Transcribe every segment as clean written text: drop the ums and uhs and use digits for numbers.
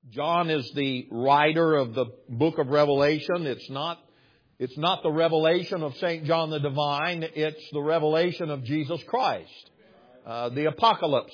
John is the writer of the book of Revelation. It's not the revelation of St. John the Divine. It's the revelation of Jesus Christ. The apocalypse.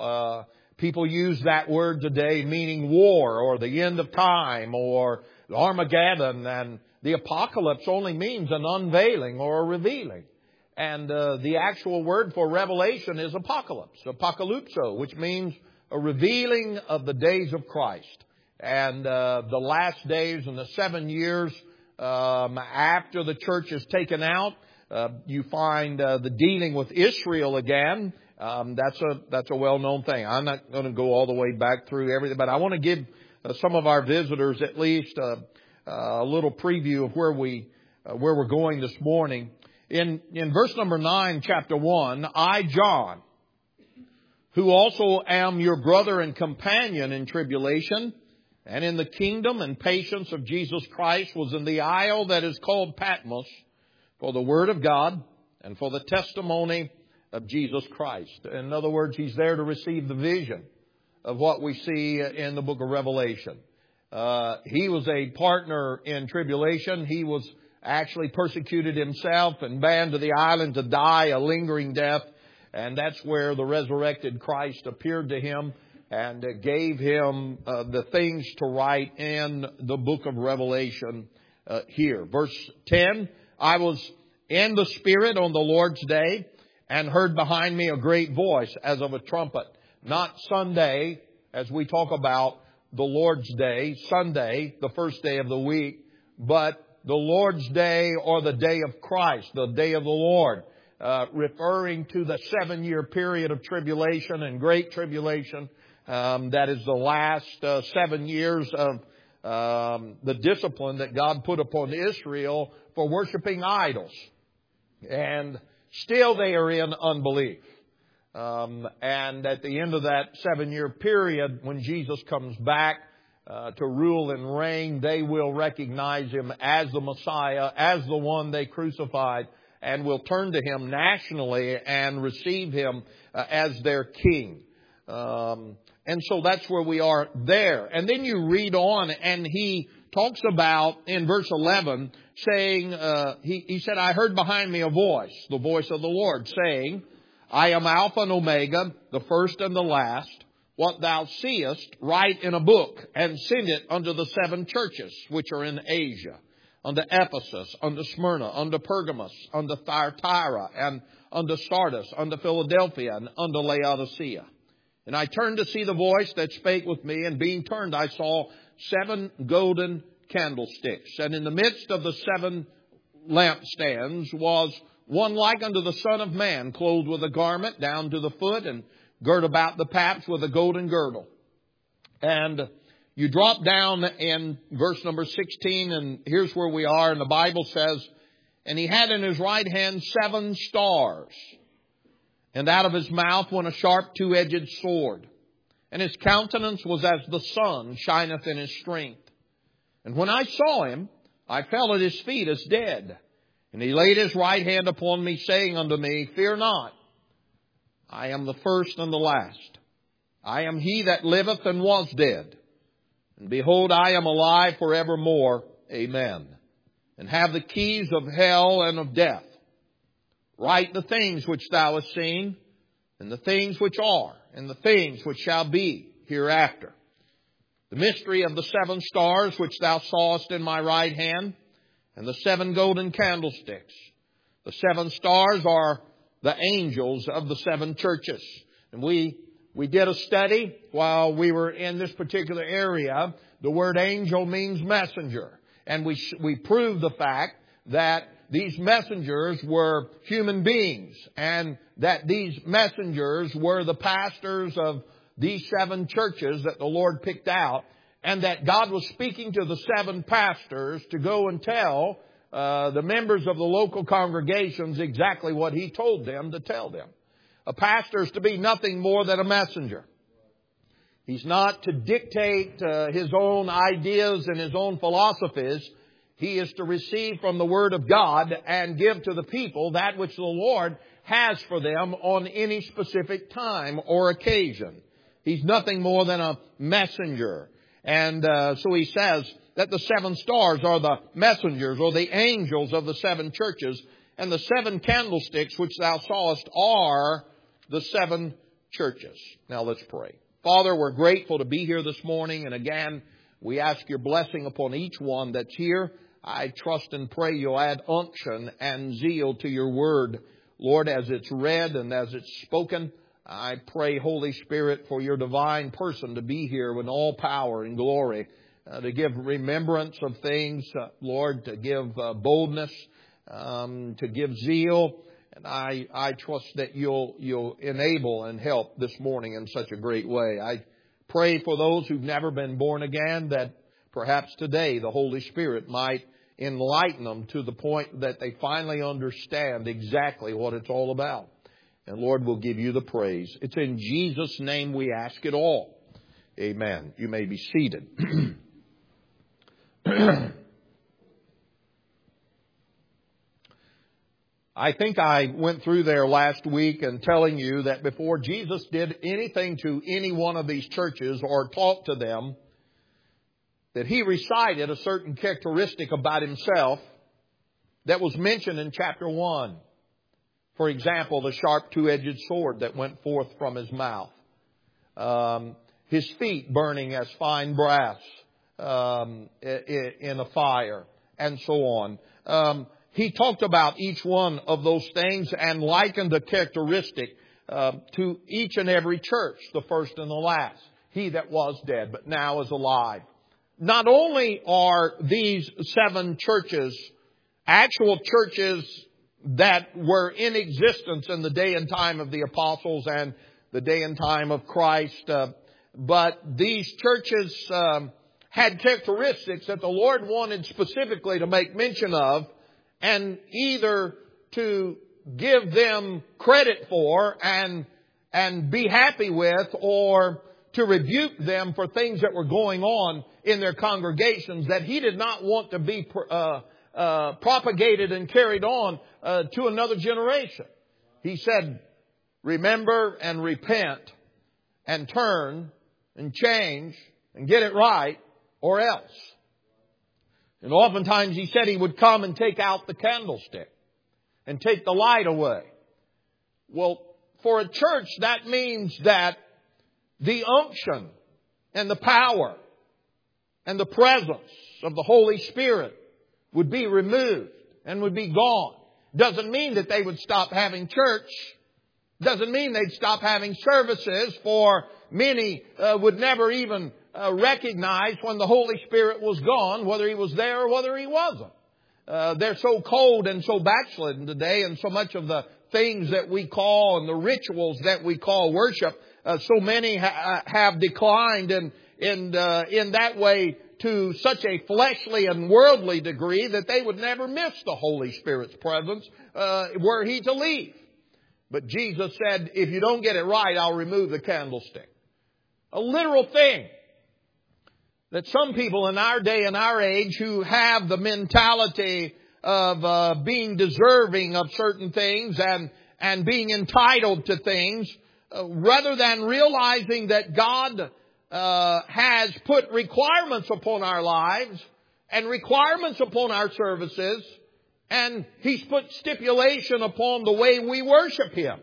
People use that word today meaning war or the end of time or Armageddon. And the apocalypse only means an unveiling or a revealing. And the actual word for revelation is apocalypse, apocalypso, which means a revealing of the days of Christ. And the last days and the 7 years after the church is taken out, you find the dealing with Israel again. That's a well-known thing. I'm not going to go all the way back through everything, but I want to give some of our visitors at least a little preview of where we're going this morning. In verse number 9, chapter 1, I, John, who also am your brother and companion in tribulation and in the kingdom and patience of Jesus Christ, was in the isle that is called Patmos for the word of God and for the testimony of Jesus Christ. In other words, he's there to receive the vision of what we see in the book of Revelation. He was a partner in tribulation. He was actually persecuted himself and banned to the island to die a lingering death. And that's where the resurrected Christ appeared to him and gave him the things to write in the book of Revelation here. Verse 10, I was in the Spirit on the Lord's day and heard behind me a great voice as of a trumpet. Not Sunday, as we talk about the Lord's day, Sunday, the first day of the week, but the Lord's day or the day of Christ, the day of the Lord, referring to the 7-year period of tribulation and great tribulation. That is the last 7 years of the discipline that God put upon Israel for worshiping idols. And still they are in unbelief. And at the end of that 7-year period, when Jesus comes back to rule and reign, they will recognize Him as the Messiah, as the one they crucified, and will turn to Him nationally and receive Him as their King. And so that's where we are there. And then you read on, and he talks about, in verse 11, saying, he said, I heard behind me a voice, the voice of the Lord, saying, I am Alpha and Omega, the first and the last. What thou seest, write in a book, and send it unto the 7 churches which are in Asia, unto Ephesus, unto Smyrna, unto Pergamos, unto Thyatira, and unto Sardis, unto Philadelphia, and unto Laodicea. And I turned to see the voice that spake with me, and being turned I saw 7 golden candlesticks. And in the midst of the 7 lampstands was one like unto the Son of Man, clothed with a garment down to the foot, and girt about the paps with a golden girdle. And you drop down in verse number 16, and here's where we are. And the Bible says, and he had in his right hand 7 stars. And out of his mouth went a sharp 2-edged sword. And his countenance was as the sun shineth in his strength. And when I saw him, I fell at his feet as dead. And he laid his right hand upon me, saying unto me, Fear not. I am the first and the last. I am he that liveth and was dead. And behold, I am alive forevermore. Amen. And have the keys of hell and of death. Write the things which thou hast seen, and the things which are, and the things which shall be hereafter. The mystery of the 7 stars which thou sawest in my right hand, and the 7 golden candlesticks. The 7 stars are the angels of the 7 churches. And we did a study while we were in this particular area. The word angel means messenger. And we proved the fact that these messengers were human beings, and that these messengers were the pastors of these 7 churches that the Lord picked out, and that God was speaking to the 7 pastors to go and tell the members of the local congregations exactly what He told them to tell them. A pastor is to be nothing more than a messenger. He's not to dictate his own ideas and his own philosophies. He is to receive from the Word of God and give to the people that which the Lord has for them on any specific time or occasion. He's nothing more than a messenger. And so he says that the 7 stars are the messengers or the angels of the 7 churches. And the 7 candlesticks which thou sawest are the 7 churches. Now let's pray. Father, we're grateful to be here this morning. And again, we ask your blessing upon each one that's here. I trust and pray you'll add unction and zeal to your word, Lord, as it's read and as it's spoken. I pray, Holy Spirit, for your divine person to be here with all power and glory, to give remembrance of things, Lord, to give boldness, to give zeal. And I trust that you'll enable and help this morning in such a great way. I pray for those who've never been born again, that perhaps today the Holy Spirit might enlighten them to the point that they finally understand exactly what it's all about. And Lord, we'll give you the praise. It's in Jesus' name we ask it all. Amen. You may be seated. I think I went through there last week and telling you that before Jesus did anything to any one of these churches or talked to them, that he recited a certain characteristic about himself that was mentioned in chapter 1. For example, the sharp two-edged sword that went forth from his mouth. His feet burning as fine brass in a fire, and so on. He talked about each one of those things and likened a characteristic to each and every church, the first and the last. He that was dead, but now is alive. Not only are these 7 churches actual churches that were in existence in the day and time of the apostles and the day and time of Christ, but these churches had characteristics that the Lord wanted specifically to make mention of, and either to give them credit for and be happy with, or to rebuke them for things that were going on in their congregations that he did not want to be propagated and carried on to another generation. He said, remember and repent and turn and change and get it right, or else. And oftentimes he said he would come and take out the candlestick and take the light away. Well, for a church, that means that the unction and the power and the presence of the Holy Spirit would be removed and would be gone. Doesn't mean that they would stop having church. Doesn't mean they'd stop having services, for many would never even recognize when the Holy Spirit was gone, whether He was there or whether He wasn't. They're so cold and so backslidden today, and so much of the things that we call and the rituals that we call worship, so many have declined in that way to such a fleshly and worldly degree that they would never miss the Holy Spirit's presence were He to leave. But Jesus said, if you don't get it right, I'll remove the candlestick. A literal thing that some people in our day and our age who have the mentality of being deserving of certain things and being entitled to things, rather than realizing that God has put requirements upon our lives and requirements upon our services, and He's put stipulation upon the way we worship Him.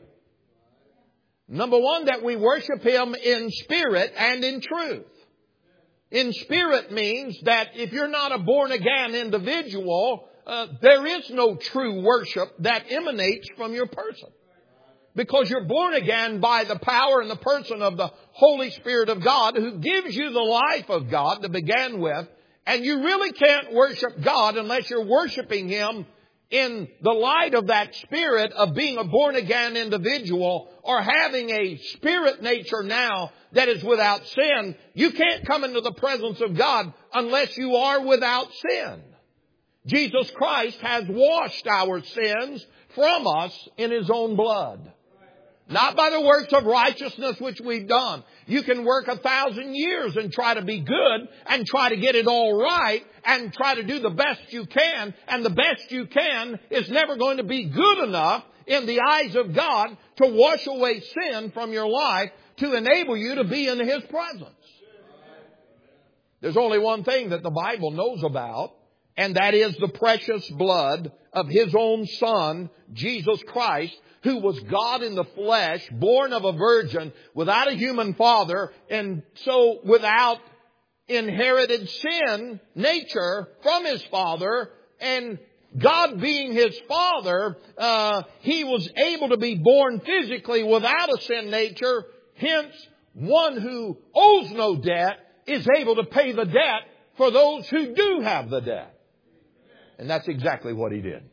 Number one, that we worship Him in spirit and in truth. In spirit means that if you're not a born-again individual, there is no true worship that emanates from your person. Because you're born again by the power and the person of the Holy Spirit of God, who gives you the life of God to begin with. And you really can't worship God unless you're worshiping Him in the light of that spirit of being a born-again individual, or having a spirit nature now that is without sin. You can't come into the presence of God unless you are without sin. Jesus Christ has washed our sins from us in His own blood. Not by the works of righteousness which we've done. You can work 1,000 years and try to be good and try to get it all right and try to do the best you can. And the best you can is never going to be good enough in the eyes of God to wash away sin from your life to enable you to be in His presence. There's only one thing that the Bible knows about, and that is the precious blood of His own Son, Jesus Christ, who was God in the flesh, born of a virgin, without a human father, and so without inherited sin nature from His Father, and God being His Father, He was able to be born physically without a sin nature. Hence, one who owes no debt is able to pay the debt for those who do have the debt. And that's exactly what He did.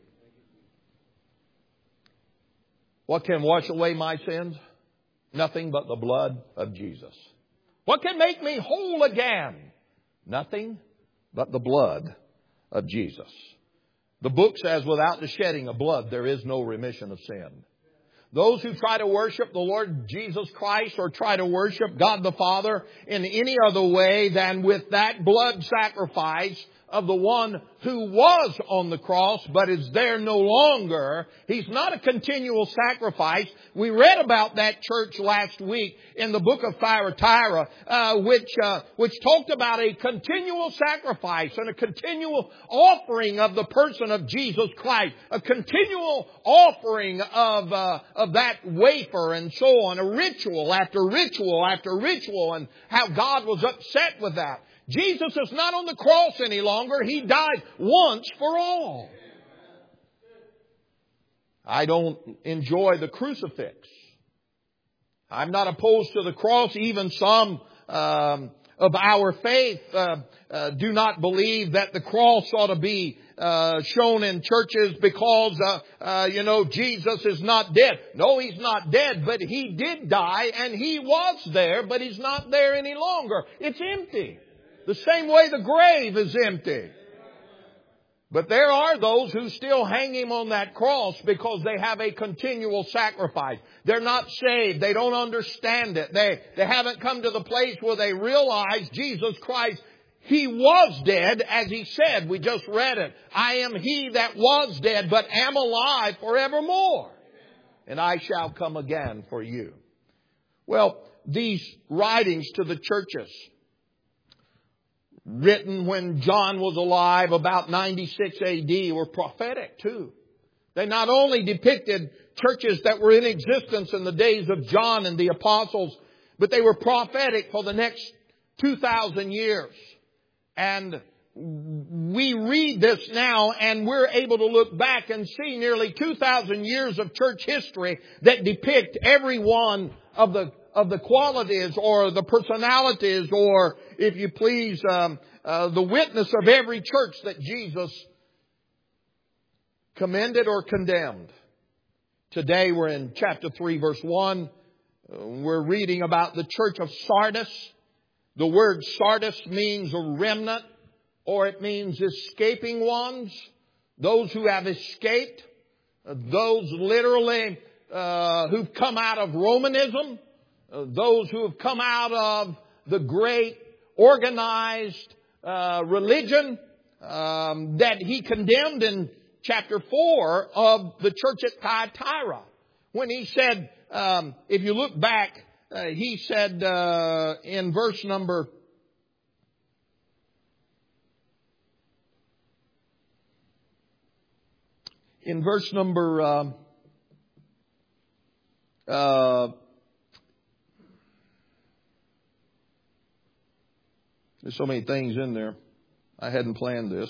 What can wash away my sins? Nothing but the blood of Jesus. What can make me whole again? Nothing but the blood of Jesus. The book says, without the shedding of blood, there is no remission of sin. Those who try to worship the Lord Jesus Christ or try to worship God the Father in any other way than with that blood sacrifice of the one who was on the cross but is there no longer. He's not a continual sacrifice. We read about that church last week in the book of Thyatira, which talked about a continual sacrifice and a continual offering of the person of Jesus Christ, a continual offering of that wafer and so on, a ritual after ritual after ritual, and how God was upset with that. Jesus is not on the cross any longer. He died once for all. I don't enjoy the crucifix. I'm not opposed to the cross. Even some of our faith do not believe that the cross ought to be shown in churches because, Jesus is not dead. No, He's not dead, but He did die and He was there, but He's not there any longer. It's empty. The same way the grave is empty. But there are those who still hang Him on that cross because they have a continual sacrifice. They're not saved. They don't understand it. They haven't come to the place where they realize Jesus Christ, He was dead, as He said. We just read it. I am He that was dead, but am alive forevermore. And I shall come again for you. Well, these writings to the churches, written when John was alive, about 96 AD, were prophetic too. They not only depicted churches that were in existence in the days of John and the apostles, but they were prophetic for the next 2,000 years. And we read this now and we're able to look back and see nearly 2,000 years of church history that depict every one of the qualities or the personalities or, if you please, the witness of every church that Jesus commended or condemned. Today we're in chapter 3, verse 1. We're reading about the church of Sardis. The word Sardis means a remnant, or it means escaping ones. Those who have escaped. Those literally who've come out of Romanism. Those who have come out of the great organized religion that he condemned in chapter 4 of the church at Thyatira. When he said, if you look back, he said in verse number 'There's so many things in there. I hadn't planned this.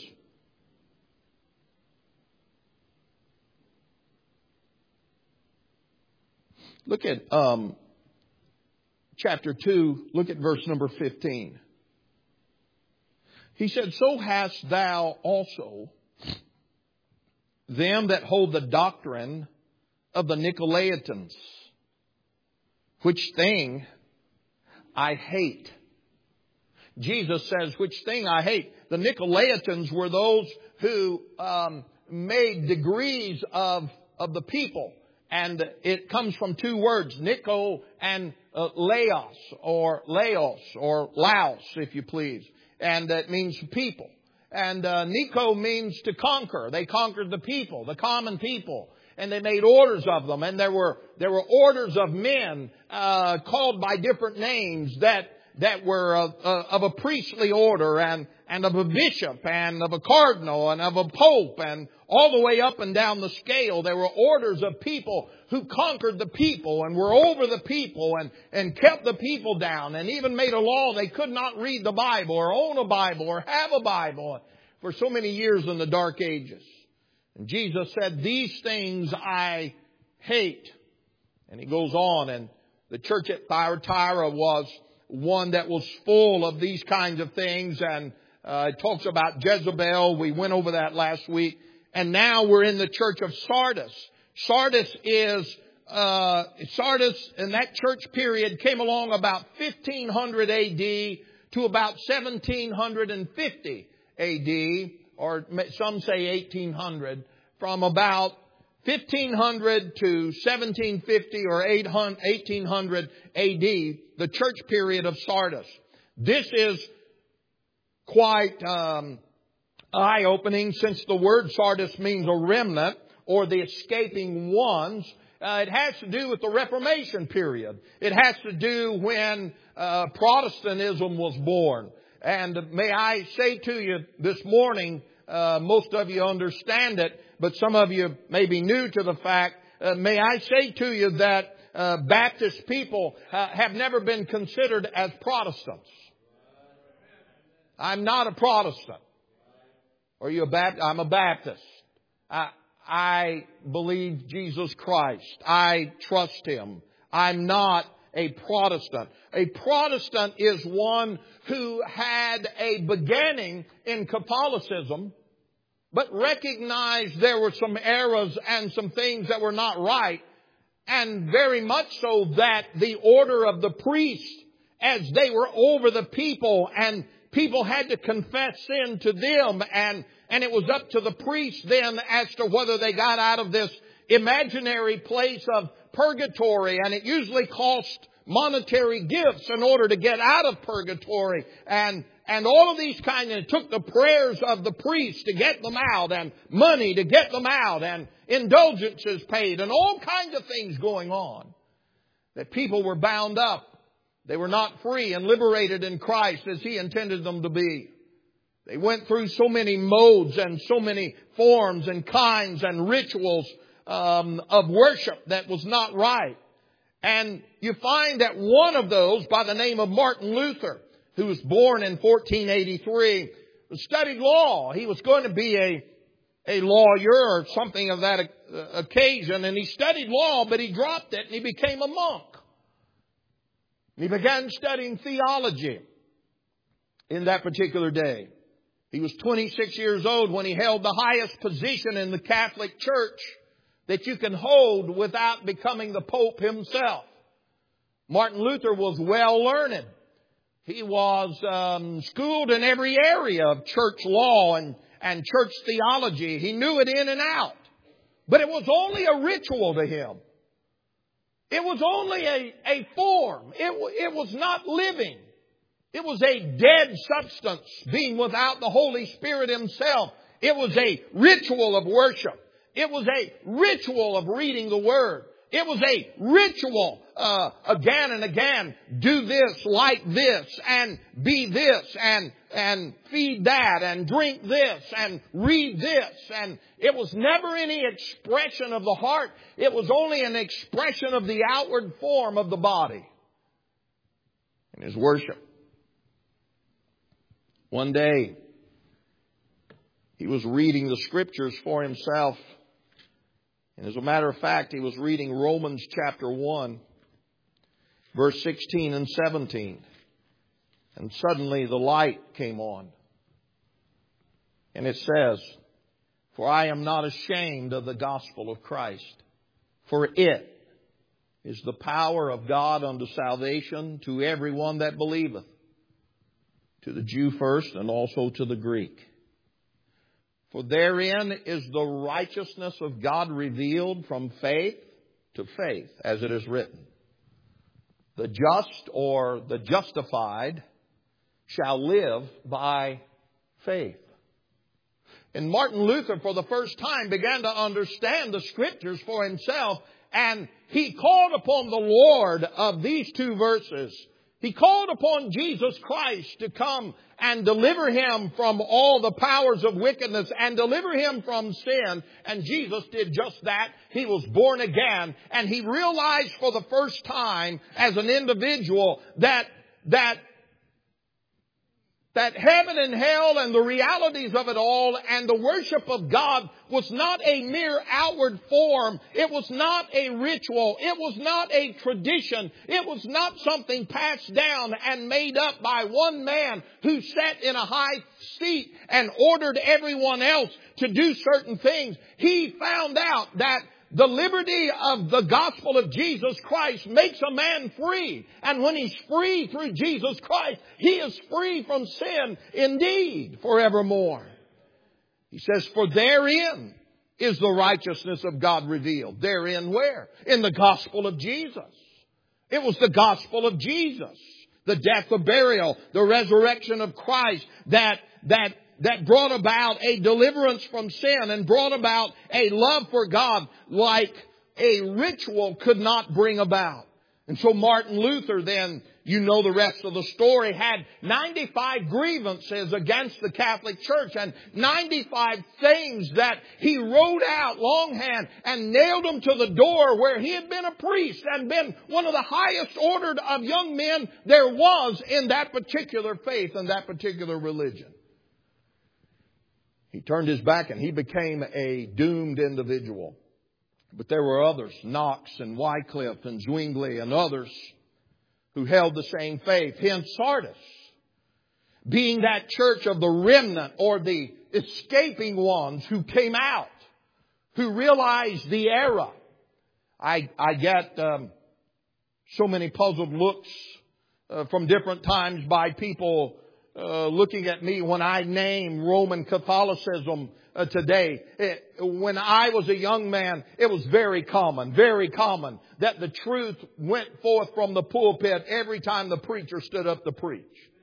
Look at chapter 2. Look at verse number 15. He said, so hast thou also them that hold the doctrine of the Nicolaitans, which thing I hate. Jesus says, which thing I hate. The Nicolaitans were those who made degrees of the people. And it comes from two words, Nico and Laos, or Laos, if you please. And that means people. And Nico means to conquer. They conquered the people, the common people. And they made orders of them. And there were orders of men called by different names that that were of a priestly order and of a bishop and of a cardinal and of a pope and all the way up and down the scale. There were orders of people who conquered the people and were over the people and kept the people down and even made a law they could not read the Bible or own a Bible or have a Bible for so many years in the Dark Ages. And Jesus said, "These things I hate." And He goes on, and the church at Thyatira was one that was full of these kinds of things, and it talks about Jezebel. We went over that last week. And now we're in the church of Sardis. Sardis in that church period came along about 1500 AD to about 1750 AD, or some say 1800. From about 1500 to 1750 or 1800 AD, the church period of Sardis. This is quite eye-opening, since the word Sardis means a remnant or the escaping ones. It has to do with the Reformation period. It has to do when Protestantism was born. And may I say to you this morning, most of you understand it, but some of you may be new to the fact. May I say to you that Baptist people have never been considered as Protestants. I'm not a Protestant. Are you a Baptist? I'm a Baptist. I believe Jesus Christ. I trust Him. I'm not a Protestant. A Protestant is one who had a beginning in Catholicism, but recognized there were some errors and some things that were not right, and very much so that the order of the priests, as they were over the people, and people had to confess sin to them, and it was up to the priests then as to whether they got out of this imaginary place of purgatory, and it usually cost monetary gifts in order to get out of purgatory, and all of these kinds. It took the prayers of the priests to get them out, and money to get them out, and indulgences paid, and all kinds of things going on. That people were bound up. They were not free and liberated in Christ as He intended them to be. They went through so many modes and so many forms and kinds and rituals of worship that was not right. And you find that one of those, by the name of Martin Luther, who was born in 1483, studied law. He was going to be a lawyer or something of that occasion. And he studied law, but he dropped it and he became a monk. He began studying theology in that particular day. He was 26 years old when he held the highest position in the Catholic Church that you can hold without becoming the Pope himself. Martin Luther was well learned. He was schooled in every area of church law and church theology. He knew it in and out. But it was only a ritual to him. It was only a form. It was not living. It was a dead substance, being without the Holy Spirit Himself. It was a ritual of worship. It was a ritual of reading the Word. It was a ritual again and again. Do this, like this, and be this, and feed that, and drink this, and read this. And it was never any expression of the heart. It was only an expression of the outward form of the body in his worship. One day, he was reading the Scriptures for himself. And as a matter of fact, he was reading Romans chapter 1, verse 16 and 17. And suddenly the light came on. And it says, "For I am not ashamed of the gospel of Christ, for it is the power of God unto salvation to everyone that believeth, to the Jew first and also to the Greek. For therein is the righteousness of God revealed from faith to faith, as it is written, the just or the justified shall live by faith." And Martin Luther, for the first time, began to understand the Scriptures for himself, and he called upon the Lord of these two verses. He called upon Jesus Christ to come and deliver him from all the powers of wickedness and deliver him from sin. And Jesus did just that. He was born again, and he realized for the first time as an individual that heaven and hell and the realities of it all and the worship of God was not a mere outward form. It was not a ritual. It was not a tradition. It was not something passed down and made up by one man who sat in a high seat and ordered everyone else to do certain things. He found out that the liberty of the gospel of Jesus Christ makes a man free. And when he's free through Jesus Christ, he is free from sin indeed forevermore. He says, for therein is the righteousness of God revealed. Therein where? In the gospel of Jesus. It was the gospel of Jesus. The death, the burial, the resurrection of Christ that brought about a deliverance from sin and brought about a love for God like a ritual could not bring about. And so Martin Luther then, you know the rest of the story, had 95 grievances against the Catholic Church and 95 things that he wrote out longhand and nailed them to the door where he had been a priest and been one of the highest ordered of young men there was in that particular faith and that particular religion. He turned his back and he became a doomed individual. But there were others, Knox and Wycliffe and Zwingli and others who held the same faith. Hence Sardis, being that church of the remnant or the escaping ones who came out, who realized the error. I get so many puzzled looks from different times by people looking at me when I name Roman Catholicism today. When I was a young man, it was very common that the truth went forth from the pulpit every time the preacher stood up to preach.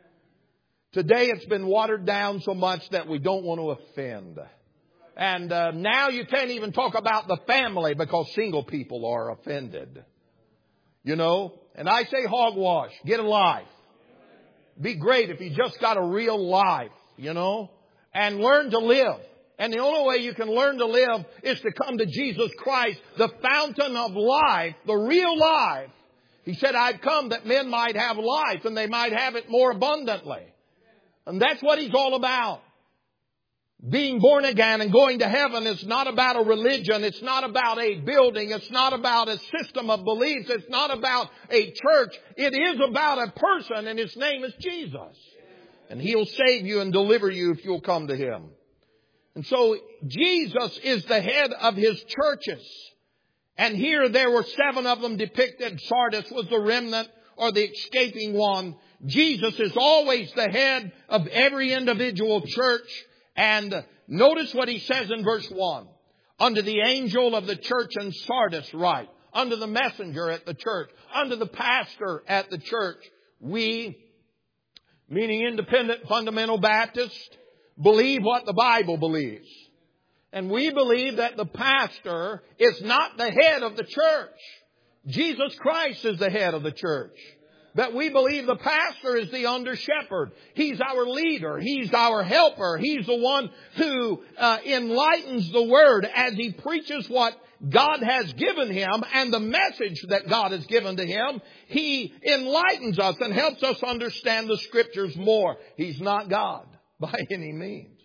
Today it's been watered down so much that we don't want to offend. And now you can't even talk about the family because single people are offended. You know, and I say hogwash, get a life. Be great if you just got a real life, you know, and learn to live. And the only way you can learn to live is to come to Jesus Christ, the fountain of life, the real life. He said, I've come that men might have life and they might have it more abundantly. And that's what He's all about. Being born again and going to heaven is not about a religion. It's not about a building. It's not about a system of beliefs. It's not about a church. It is about a person, and His name is Jesus. And He'll save you and deliver you if you'll come to Him. And so Jesus is the head of His churches. And here there were 7 of them depicted. Sardis was the remnant or the escaping one. Jesus is always the head of every individual church. And notice what He says in verse 1. Unto the angel of the church in Sardis write. Unto the messenger at the church. Unto the pastor at the church. We, meaning independent fundamental Baptists, believe what the Bible believes. And we believe that the pastor is not the head of the church. Jesus Christ is the head of the church. But we believe the pastor is the under shepherd. He's our leader. He's our helper. He's the one who enlightens the word as he preaches what God has given him and the message that God has given to him. He enlightens us and helps us understand the scriptures more. He's not God by any means.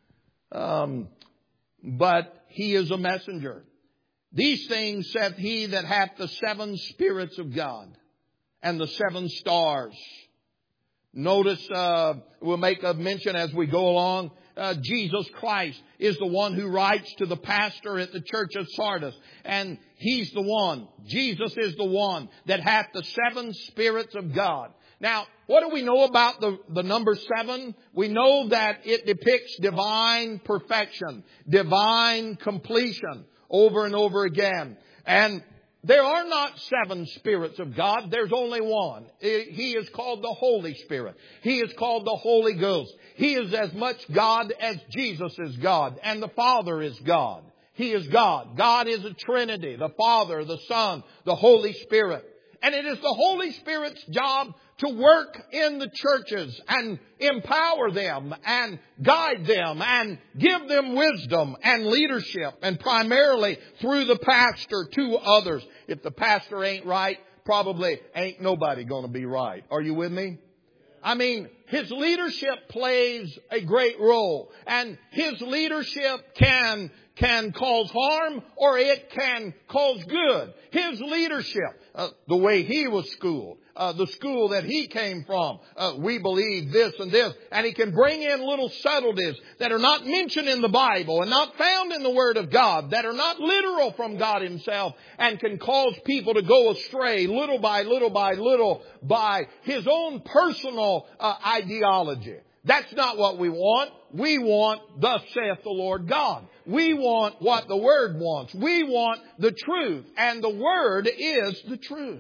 But He is a messenger. These things saith He that hath the 7 spirits of God and the 7 stars. Notice, we'll make a mention as we go along. Jesus Christ is the one who writes to the pastor at the church of Sardis. And He's the one. Jesus is the one that hath the 7 spirits of God. Now, what do we know about the number 7? We know that it depicts divine perfection, divine completion over and over again. And there are not 7 spirits of God. There's only one. He is called the Holy Spirit. He is called the Holy Ghost. He is as much God as Jesus is God. And the Father is God. He is God. God is a Trinity. The Father, the Son, the Holy Spirit. And it is the Holy Spirit's job to work in the churches and empower them and guide them and give them wisdom and leadership, and primarily through the pastor to others. If the pastor ain't right, probably ain't nobody going to be right. Are you with me? I mean, his leadership plays a great role, and his leadership can cause harm or it can cause good. His leadership, the way he was schooled, the school that he came from, we believe this and this, and he can bring in little subtleties that are not mentioned in the Bible and not found in the Word of God, that are not literal from God Himself, and can cause people to go astray little by little by little by his own personal ideology. That's not what we want. We want, thus saith the Lord God. We want what the Word wants. We want the truth. And the Word is the truth.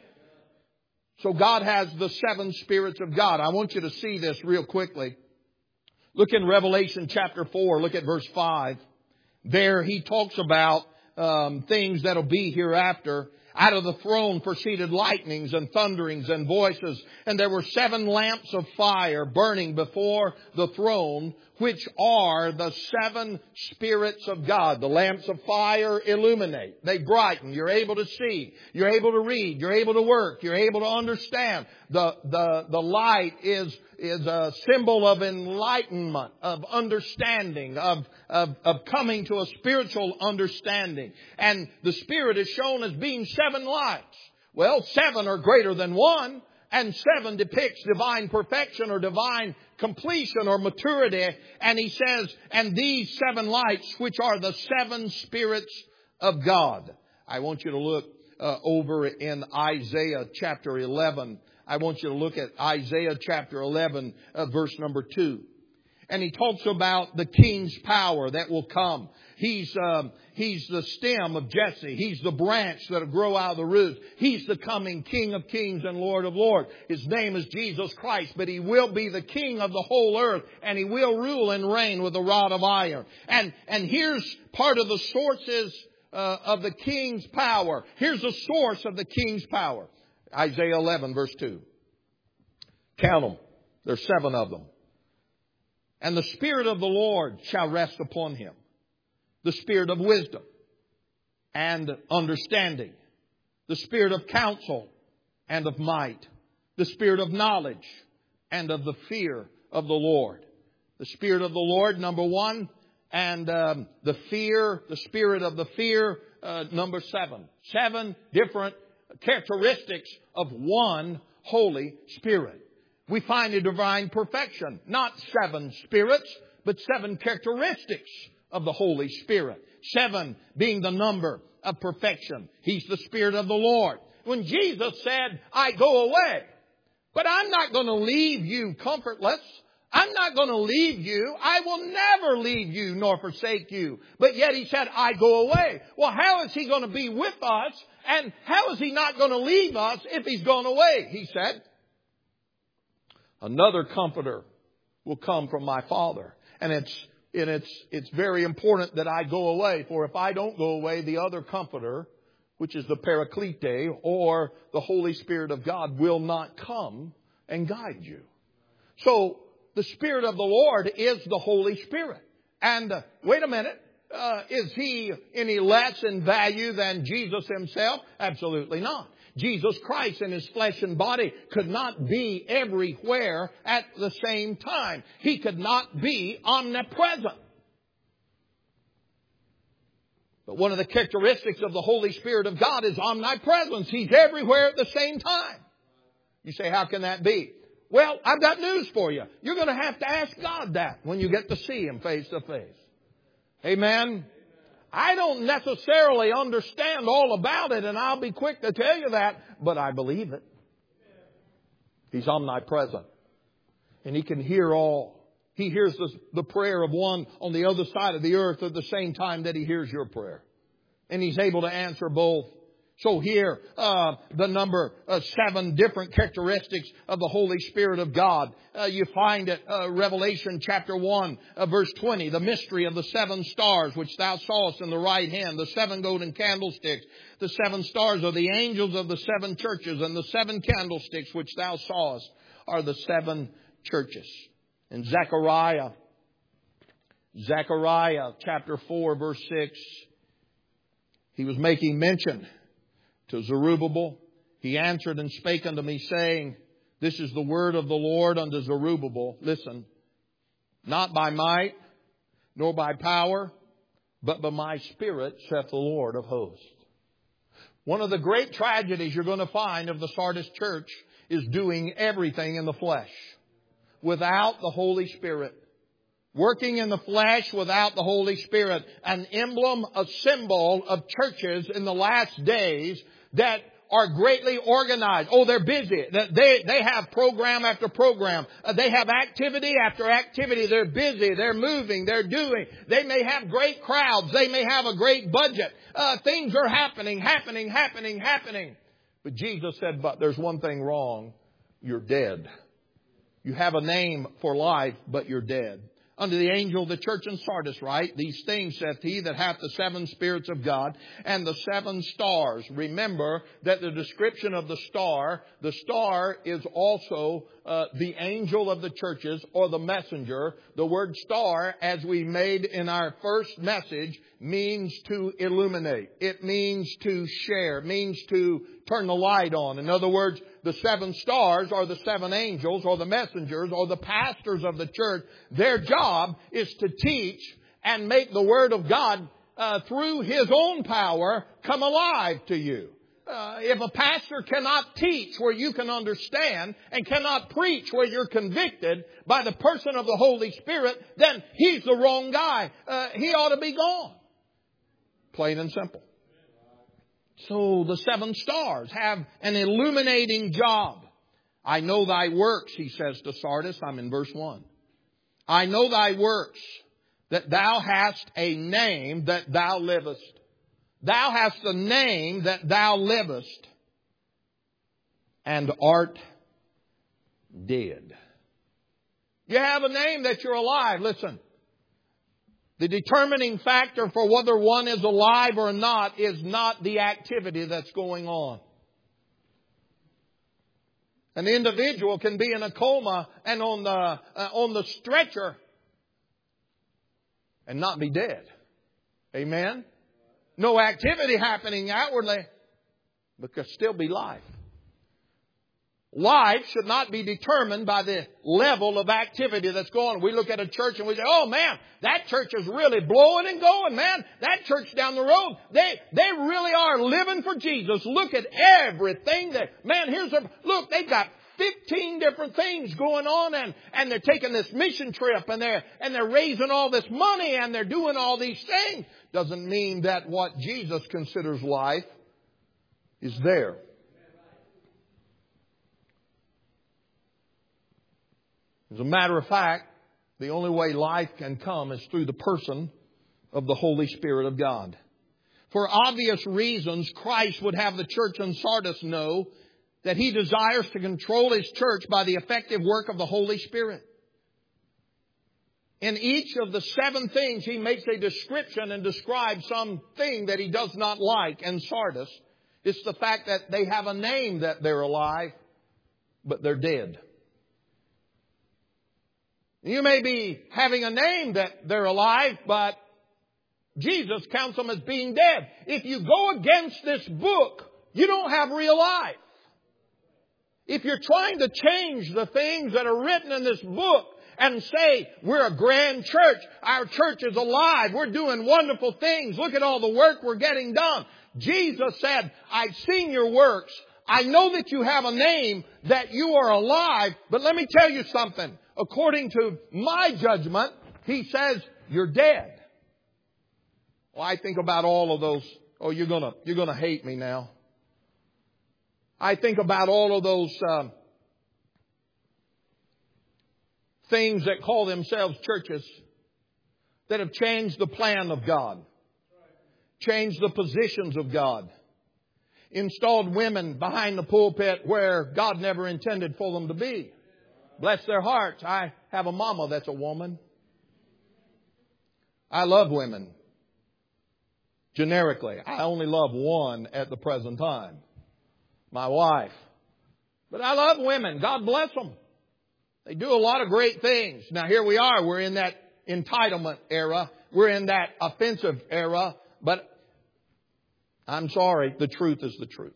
So God has the 7 spirits of God. I want you to see this real quickly. Look in Revelation chapter 4. Look at verse 5. There he talks about things that'll be hereafter. Out of the throne proceeded lightnings and thunderings and voices. And there were 7 lamps of fire burning before the throne, which are the 7 spirits of God. The lamps of fire illuminate. They brighten. You're able to see. You're able to read. You're able to work. You're able to understand. The light is a symbol of enlightenment, of understanding, of coming to a spiritual understanding. And the Spirit is shown as being 7 lights. Well, 7 are greater than 1. And 7 depicts divine perfection or divine completion or maturity. And he says, and these 7 lights, which are the 7 spirits of God. I want you to look over in Isaiah chapter 11. I want you to look at Isaiah chapter 11, verse number 2. And he talks about the king's power that will come. He's the stem of Jesse. He's the branch that'll grow out of the roots. He's the coming King of kings and Lord of lords. His name is Jesus Christ, but He will be the King of the whole earth, and He will rule and reign with a rod of iron. And here's part of the sources of the king's power. Here's the source of the king's power. Isaiah 11, verse 2. Count them. There's 7 of them. And the Spirit of the Lord shall rest upon Him. The Spirit of wisdom and understanding. The Spirit of counsel and of might. The Spirit of knowledge and of the fear of the Lord. The Spirit of the Lord, number 1. And the Spirit of the fear, number 7. 7 different characteristics of one Holy Spirit. We find a divine perfection. Not 7 spirits, but 7 characteristics of the Holy Spirit. 7 being the number of perfection. He's the Spirit of the Lord. When Jesus said, I go away, but I'm not going to leave you comfortless. I'm not going to leave you. I will never leave you nor forsake you. But yet He said, I go away. Well, how is He going to be with us? And how is He not going to leave us if He's gone away? He said, another comforter will come from my Father. And it's very important that I go away. For if I don't go away, the other comforter, which is the Paraclete or the Holy Spirit of God, will not come and guide you. So the Spirit of the Lord is the Holy Spirit. And wait a minute. Is He any less in value than Jesus Himself? Absolutely not. Jesus Christ in His flesh and body could not be everywhere at the same time. He could not be omnipresent. But one of the characteristics of the Holy Spirit of God is omnipresence. He's everywhere at the same time. You say, how can that be? Well, I've got news for you. You're going to have to ask God that when you get to see Him face to face. Amen. I don't necessarily understand all about it, and I'll be quick to tell you that, but I believe it. He's omnipresent. And He can hear all. He hears the prayer of one on the other side of the earth at the same time that He hears your prayer. And He's able to answer both. So here, the number 7 different characteristics of the Holy Spirit of God. You find it, Revelation chapter 1, verse 20. The mystery of the 7 stars which thou sawest in the right hand. The 7 golden candlesticks. The 7 stars are the angels of the 7 churches. And the 7 candlesticks which thou sawest are the 7 churches. In Zechariah chapter 4, verse 6, he was making mention to Zerubbabel. He answered and spake unto me, saying, this is the word of the Lord unto Zerubbabel. Listen, not by might, nor by power, but by my Spirit, saith the Lord of hosts. One of the great tragedies you're going to find of the Sardis church is doing everything in the flesh without the Holy Spirit. Working in the flesh without the Holy Spirit. An emblem, a symbol of churches in the last days that are greatly organized. Oh, they're busy. They have program after program. They have activity after activity. They're busy. They're moving. They're doing. They may have great crowds. They may have a great budget. Things are happening. But Jesus said, but there's one thing wrong. You're dead. You have a name for life, but you're dead. Unto the angel of the church in Sardis write, these things saith he that hath the 7 spirits of God and the 7 stars. Remember that the description of the star is also the angel of the churches or the messenger. The word star, as we made in our first message, means to illuminate. It means to share. It means to turn the light on. In other words, the 7 stars are the 7 angels or the messengers or the pastors of the church. Their job is to teach and make the Word of God through His own power come alive to you. If a pastor cannot teach where you can understand and cannot preach where you're convicted by the person of the Holy Spirit, then he's the wrong guy. He ought to be gone. Plain and simple. So the 7 stars have an illuminating job. I know thy works, he says to Sardis. I'm in verse 1. I know thy works, that thou hast a name that thou livest. Thou hast a name that thou livest, and art dead. You have a name that you're alive. Listen. The determining factor for whether one is alive or not is not the activity that's going on. An individual can be in a coma and on the stretcher and not be dead. Amen? No activity happening outwardly, but could still be life. Life should not be determined by the level of activity that's going on. We look at a church and we say, oh man, that church is really blowing and going, man. That church down the road, they really are living for Jesus. Look at everything that, man, look, they've got 15 different things going on and they're taking this mission trip and they're raising all this money and they're doing all these things. Doesn't mean that what Jesus considers life is there. As a matter of fact, the only way life can come is through the person of the Holy Spirit of God. For obvious reasons, Christ would have the church in Sardis know that He desires to control His church by the effective work of the Holy Spirit. In each of the 7 things, He makes a description and describes something that He does not like in Sardis. It's the fact that they have a name that they're alive, but they're dead. You may be having a name that they're alive, but Jesus counts them as being dead. If you go against this book, you don't have real life. If you're trying to change the things that are written in this book and say, we're a grand church, our church is alive, we're doing wonderful things, look at all the work we're getting done. Jesus said, I've seen your works. I know that you have a name, that you are alive, but let me tell you something. According to my judgment, He says, you're dead. Well, I think about all of those. Oh, you're gonna hate me now. I think about all of those things that call themselves churches that have changed the plan of God, changed the positions of God. installed women behind the pulpit where God never intended for them to be. Bless their hearts. I have a mama that's a woman. I love women. Generically, I only love one at the present time. My wife. But I love women. God bless them. They do a lot of great things. Now here we are. We're in that entitlement era. We're in that offensive era. But I'm sorry, the truth is the truth.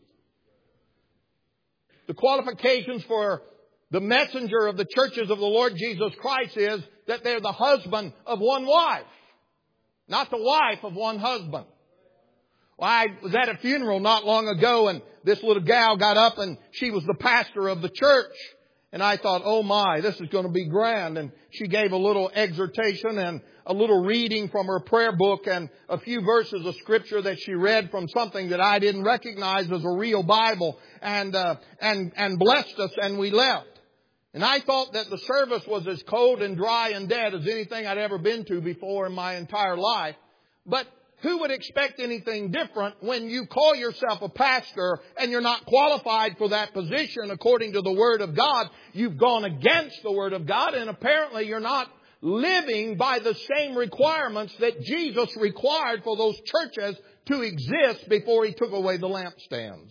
The qualifications for the messenger of the churches of the Lord Jesus Christ is that they're the husband of one wife. Not the wife of one husband. Well, I was at a funeral not long ago, and this little gal got up and she was the pastor of the church. And I thought, oh my, this is going to be grand. And she gave a little exhortation and a little reading from her prayer book and a few verses of scripture that she read from something that I didn't recognize as a real Bible, and blessed us, and we left. And I thought that the service was as cold and dry and dead as anything I'd ever been to before in my entire life. But who would expect anything different when you call yourself a pastor and you're not qualified for that position according to the Word of God? You've gone against the Word of God, and apparently you're not living by the same requirements that Jesus required for those churches to exist before He took away the lampstands.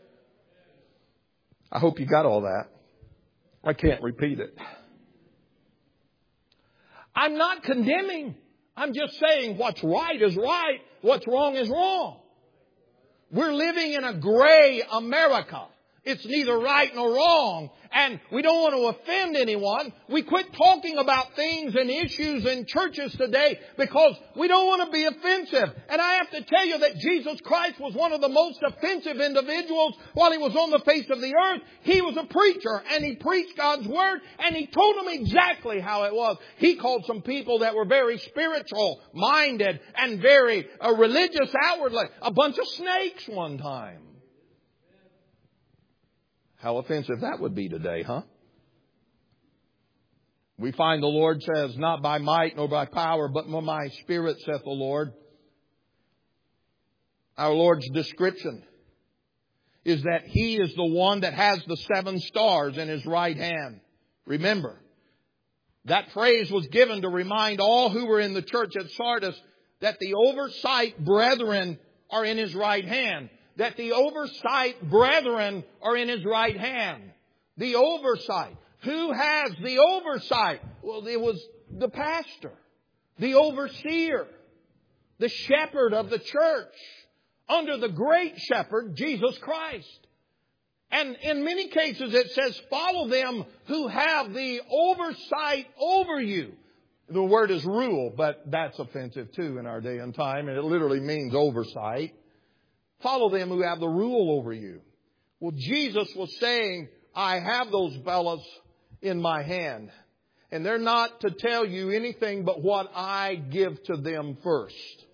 I hope you got all that. I can't repeat it. I'm not condemning. I'm just saying what's right is right, what's wrong is wrong. We're living in a gray America. It's neither right nor wrong. And we don't want to offend anyone. We quit talking about things and issues in churches today because we don't want to be offensive. And I have to tell you that Jesus Christ was one of the most offensive individuals while He was on the face of the earth. He was a preacher and He preached God's Word and He told them exactly how it was. He called some people that were very spiritual minded and very religious outwardly a bunch of snakes one time. How offensive that would be today, huh? We find the Lord says, not by might nor by power, but by my Spirit, saith the Lord. Our Lord's description is that He is the one that has the 7 stars in His right hand. Remember, that phrase was given to remind all who were in the church at Sardis that the oversight brethren are in His right hand. That the oversight brethren are in His right hand. The oversight. Who has the oversight? Well, it was the pastor, the overseer, the shepherd of the church, under the great shepherd, Jesus Christ. And in many cases it says, follow them who have the oversight over you. The word is rule, but that's offensive too in our day and time, and it literally means oversight. Follow them who have the rule over you. Well, Jesus was saying, I have those fellas in my hand. And they're not to tell you anything but what I give to them first.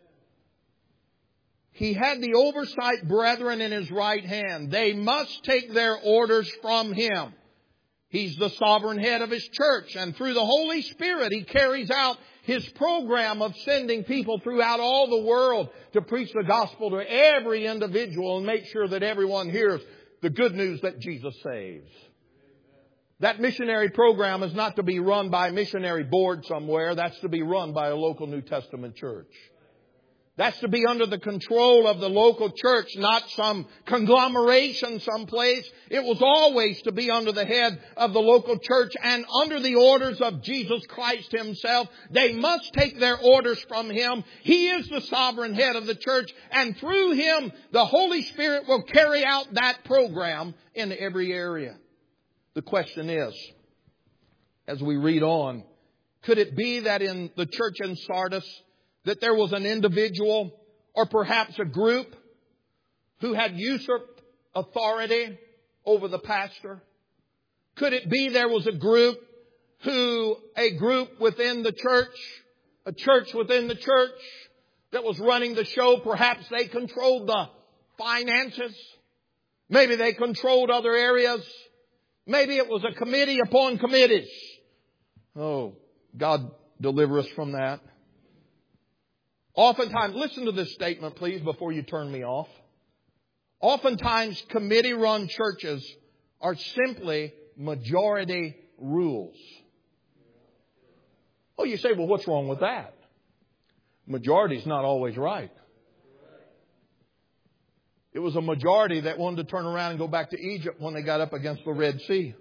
He had the oversight brethren in His right hand. They must take their orders from Him. He's the sovereign head of His church. And through the Holy Spirit, He carries out His program of sending people throughout all the world to preach the gospel to every individual and make sure that everyone hears the good news that Jesus saves. That missionary program is not to be run by a missionary board somewhere. That's to be run by a local New Testament church. That's to be under the control of the local church, not some conglomeration someplace. It was always to be under the head of the local church and under the orders of Jesus Christ Himself. They must take their orders from Him. He is the sovereign head of the church, and through Him, the Holy Spirit will carry out that program in every area. The question is, as we read on, could it be that in the church in Sardis, that there was an individual or perhaps a group who had usurped authority over the pastor? Could it be there was a group within the church, a church within the church that was running the show? Perhaps they controlled the finances. Maybe they controlled other areas. Maybe it was a committee upon committees. Oh, God deliver us from that. Oftentimes, listen to this statement, please, before you turn me off. Oftentimes, committee-run churches are simply majority rules. Oh, you say, well, what's wrong with that? Majority's not always right. It was a majority that wanted to turn around and go back to Egypt when they got up against the Red Sea.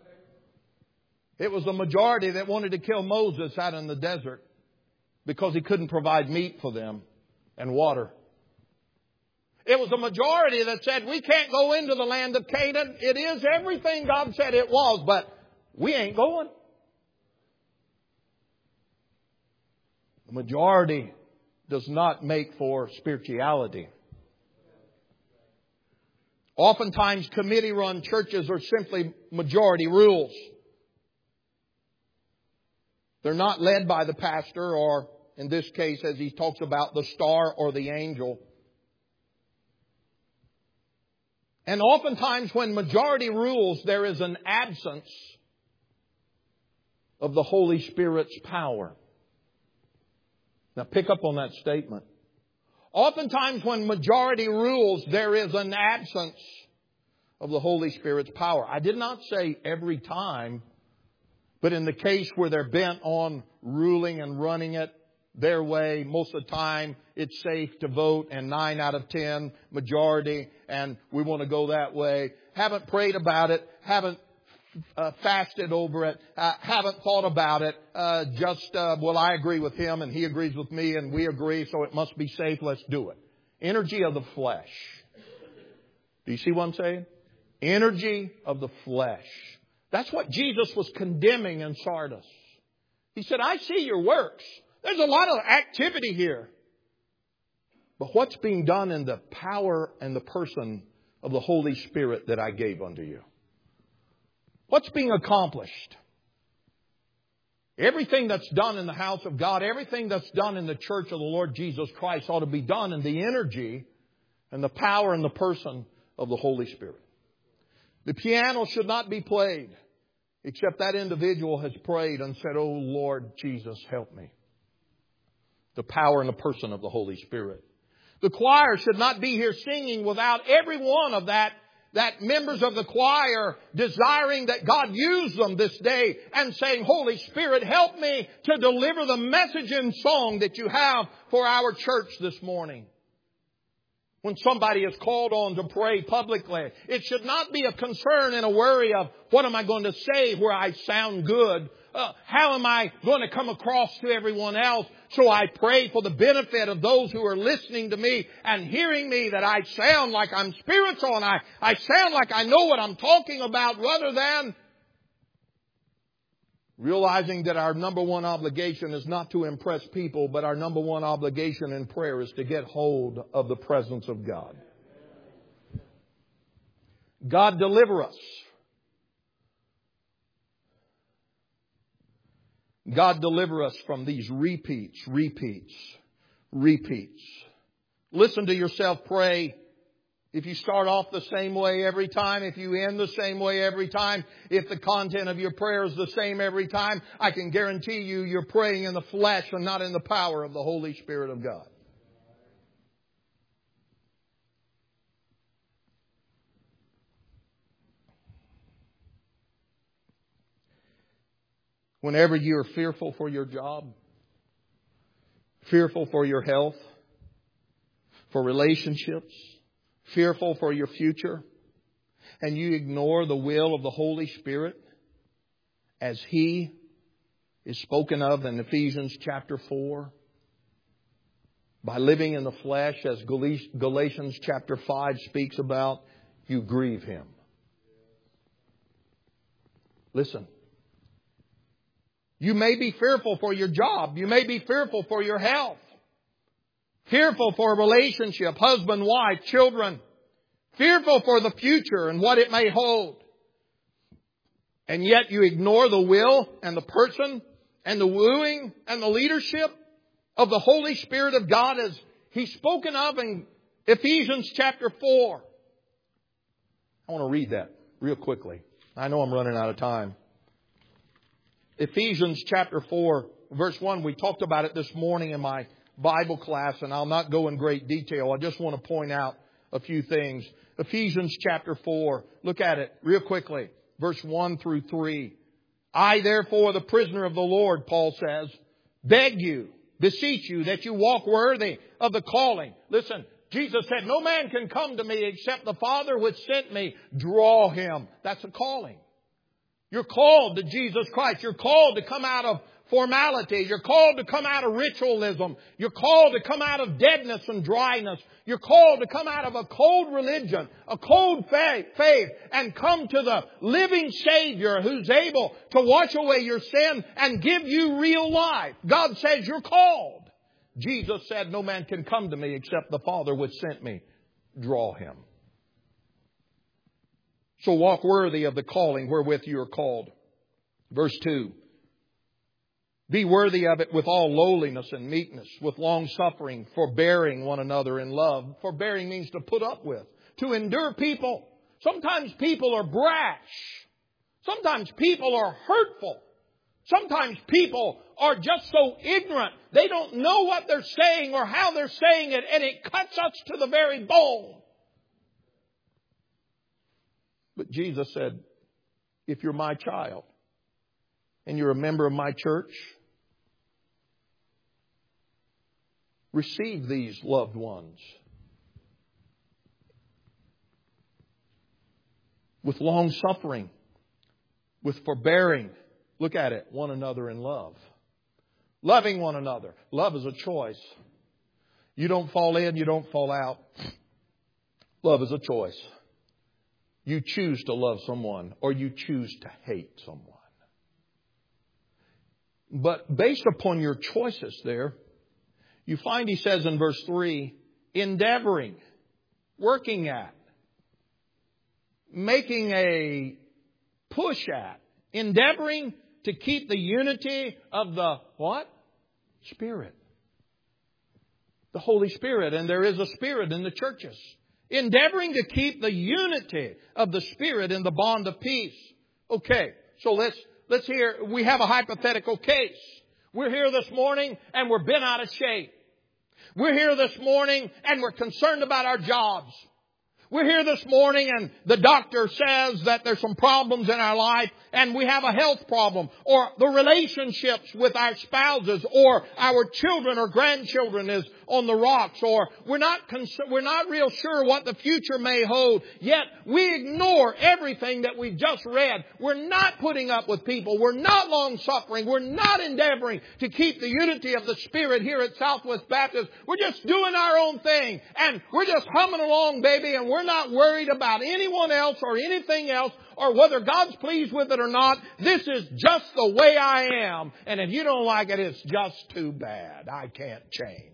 It was a majority that wanted to kill Moses out in the desert because he couldn't provide meat for them and water. It was a majority that said, we can't go into the land of Canaan. It is everything God said it was, but we ain't going. The majority does not make for spirituality. Oftentimes, committee-run churches are simply majority rules. They're not led by the pastor or, in this case, as he talks about, the star or the angel. And oftentimes, when majority rules, there is an absence of the Holy Spirit's power. Now, pick up on that statement. Oftentimes, when majority rules, there is an absence of the Holy Spirit's power. I did not say every time, but in the case where they're bent on ruling and running it their way, most of the time it's safe to vote, and 9 out of 10 majority, and we want to go that way. Haven't prayed about it, haven't fasted over it, haven't thought about it, well, I agree with him and he agrees with me and we agree, so it must be safe, let's do it. Energy of the flesh. Do you see what I'm saying? Energy of the flesh. That's what Jesus was condemning in Sardis. He said, I see your works. There's a lot of activity here. But what's being done in the power and the person of the Holy Spirit that I gave unto you? What's being accomplished? Everything that's done in the house of God, everything that's done in the church of the Lord Jesus Christ ought to be done in the energy and the power and the person of the Holy Spirit. The piano should not be played except that individual has prayed and said, oh Lord Jesus, help me. The power and the person of the Holy Spirit. The choir should not be here singing without every one of that members of the choir desiring that God use them this day and saying, Holy Spirit, help me to deliver the message in song that you have for our church this morning. When somebody is called on to pray publicly, it should not be a concern and a worry of what am I going to say where I sound good? How am I going to come across to everyone else? So I pray for the benefit of those who are listening to me and hearing me that I sound like I'm spiritual and I sound like I know what I'm talking about, rather than realizing that our number one obligation is not to impress people, but our number one obligation in prayer is to get hold of the presence of God. God deliver us. God deliver us from these repeats. Listen to yourself pray. If you start off the same way every time, if you end the same way every time, if the content of your prayer is the same every time, I can guarantee you you're praying in the flesh and not in the power of the Holy Spirit of God. Whenever you're fearful for your job, fearful for your health, for relationships, fearful for your future, and you ignore the will of the Holy Spirit as He is spoken of in Ephesians chapter 4, by living in the flesh as Galatians chapter 5 speaks about, you grieve Him. Listen. You may be fearful for your job. You may be fearful for your health. Fearful for a relationship, husband, wife, children. Fearful for the future and what it may hold. And yet you ignore the will and the person and the wooing and the leadership of the Holy Spirit of God as He's spoken of in Ephesians chapter 4. I want to read that real quickly. I know I'm running out of time. Ephesians chapter 4, verse 1. We talked about it this morning in my Bible class, and I'll not go in great detail. I just want to point out a few things. Ephesians chapter 4. Look at it real quickly. Verse 1 through 3. I therefore, the prisoner of the Lord, Paul says, beg you, beseech you that you walk worthy of the calling. Listen, Jesus said, no man can come to me except the Father which sent me draw him. That's a calling. You're called to Jesus Christ. You're called to come out of formality. You're called to come out of ritualism. You're called to come out of deadness and dryness. You're called to come out of a cold religion, a cold faith, and come to the living Savior who's able to wash away your sin and give you real life. God says you're called. Jesus said, no man can come to me except the Father which sent me draw him. So walk worthy of the calling wherewith you are called. Verse 2. Be worthy of it with all lowliness and meekness, with long suffering, forbearing one another in love. Forbearing means to put up with, to endure people. Sometimes people are brash. Sometimes people are hurtful. Sometimes people are just so ignorant. They don't know what they're saying or how they're saying it, and it cuts us to the very bone. But Jesus said, if you're my child and you're a member of my church, receive these loved ones with long suffering, with forbearing. Look at it, one another in love. Loving one another. Love is a choice. You don't fall in, you don't fall out. Love is a choice. You choose to love someone or you choose to hate someone. But based upon your choices there, you find he says in verse 3, endeavoring, working at, making a push at, endeavoring to keep the unity of the what? Spirit. The Holy Spirit. And there is a Spirit in the churches. Endeavoring to keep the unity of the Spirit in the bond of peace. Okay, so let's hear. We have a hypothetical case. We're here this morning and we're bent out of shape. We're here this morning and we're concerned about our jobs. We're here this morning and the doctor says that there's some problems in our life and we have a health problem, or the relationships with our spouses or our children or grandchildren is on the rocks, or we're not real sure what the future may hold. Yet we ignore everything that we've just read. We're not putting up with people. We're not long suffering. We're not endeavoring to keep the unity of the Spirit here at Southwest Baptist. We're just doing our own thing and we're just humming along, baby, and we're not worried about anyone else or anything else or whether God's pleased with it or not. This is just the way I am. And if you don't like it, it's just too bad. I can't change.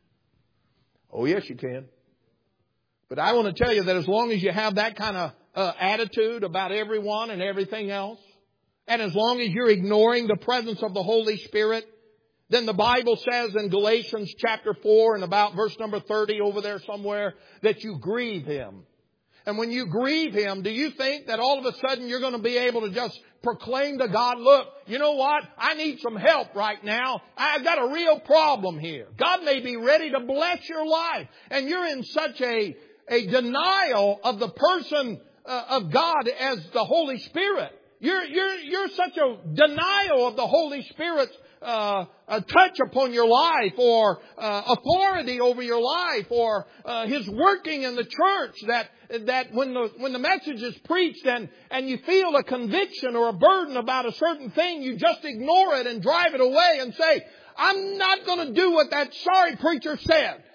Oh, yes, you can. But I want to tell you that as long as you have that kind of attitude about everyone and everything else, and as long as you're ignoring the presence of the Holy Spirit, then the Bible says in Galatians chapter 4 and about verse number 30 over there somewhere that you grieve Him. And when you grieve Him, do you think that all of a sudden you're going to be able to just proclaim to God, look, you know what? I need some help right now. I've got a real problem here. God may be ready to bless your life. And you're in such a denial of the person of God as the Holy Spirit. You're such a denial of the Holy Spirit's a touch upon your life or authority over your life or His working in the church that when the message is preached and you feel a conviction or a burden about a certain thing, you just ignore it and drive it away and say, I'm not going to do what that sorry preacher said.